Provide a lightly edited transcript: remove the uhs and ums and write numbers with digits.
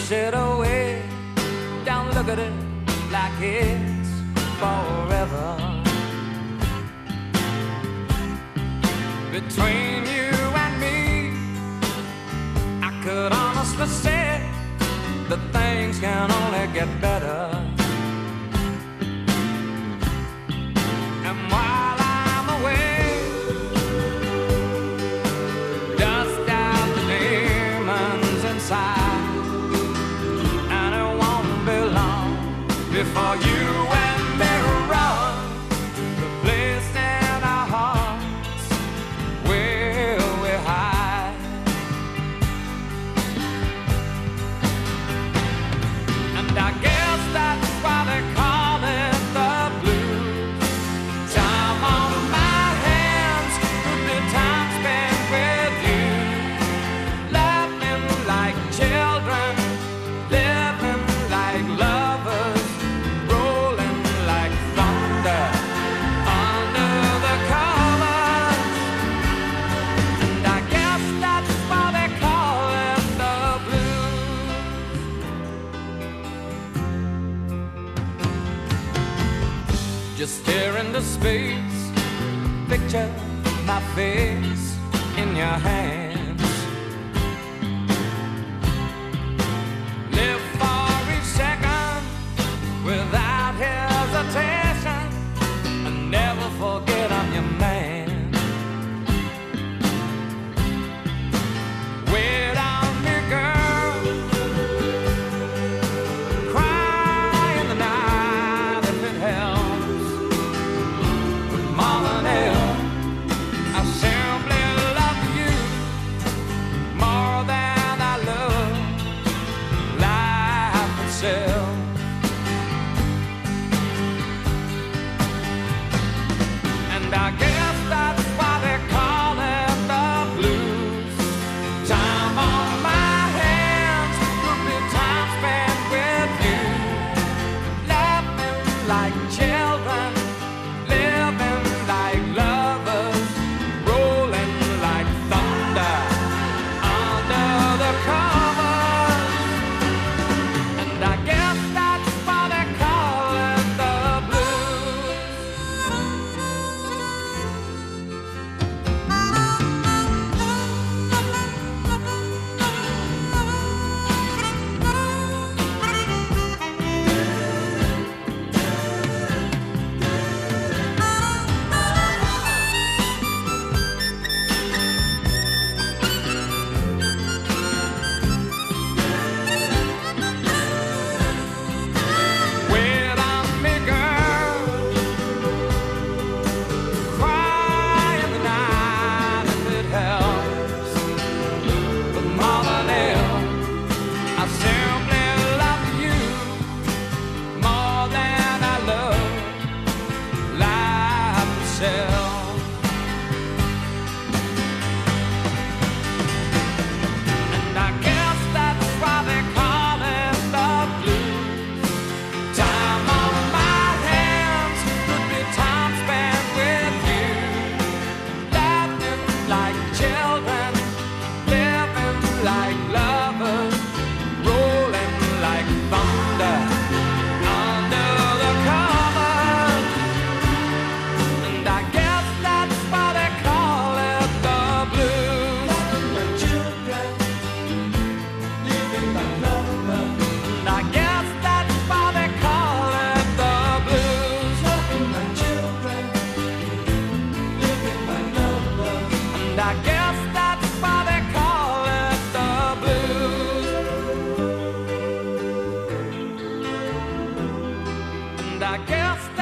push it away. Don't look at it like it's forever. Between you and me, I could honestly say that things can only get better. And while I'm away, dust out the demons inside, and it won't be long before you and me run the place in our hearts where we hide. And I guess that's why they call it the blues. Time on my hands would be time spent with you, laughing like children, living like lovers, rolling like thunder under the covers. And I guess that's why they call it the blues. Just stare into space, picture my face in your hands. Live for each second without hesitation, and never forget I'm your man. Wait on me, girl, cry in the night if it helps. But more than ever, I simply love you more than I love life itself. And I guess that's why they call it the blues. Time on my hands would be time spent with you, laughing like children, living like lovers, rolling like thunder under the covers. And I guess that's why they call it the blues. Wait on me, girl, cry in the night if it helps. But more than ever, I simply love you more than I love life itself. And I guess that's why they call it the blues. Time on my hands would be time spent with you, laughing like children, living like lovers, rolling like thunder under the covers. And I guess that's why they call it the blues. Like children, living like lovers. And I guess that's why they call it the blues. Like children, living like lovers. And I guess that's why they call it the blues. And I guess